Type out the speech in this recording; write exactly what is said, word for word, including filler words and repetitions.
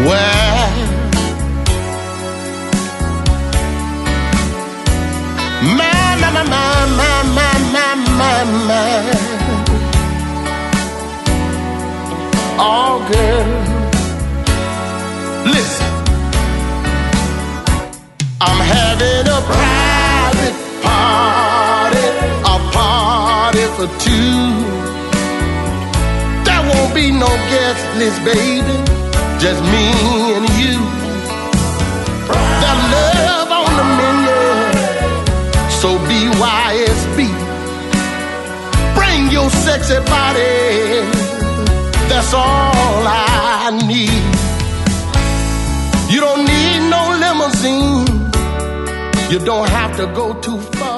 Well, my, my, my, my, my, my, my, my. Oh, girl, listen. I'm having a private party, a party for two. There won't be no guest list, baby, just me and you. There's love on the menu, so B Y S B. Bring your sexy body, that's all I need. You don't need no limousine, you don't have to go too far.